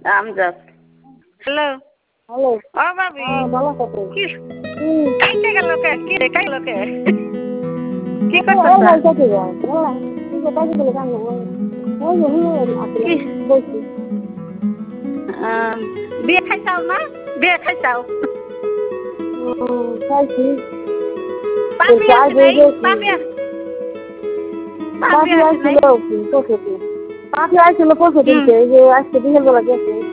Amjad hello hello. ও ভাবি ভালো কত কি কাইতে গেল কে কি রে কাইল কে কি ওই করতেছ ভাই কত যায় বলা কি কথা বলে কাম না ওই যে আসলে বলছি বিয়ে খাইছাও না বিয়ে খাইছাও খাইছি পাপি চাই আছে দিয়ে নাই গেছি পাপি পাখি আছে নাই আসছিল পরশু দিন পাখি আসছিল পরশু দিনকে এই যে আজকে দিনের বেলা গেছে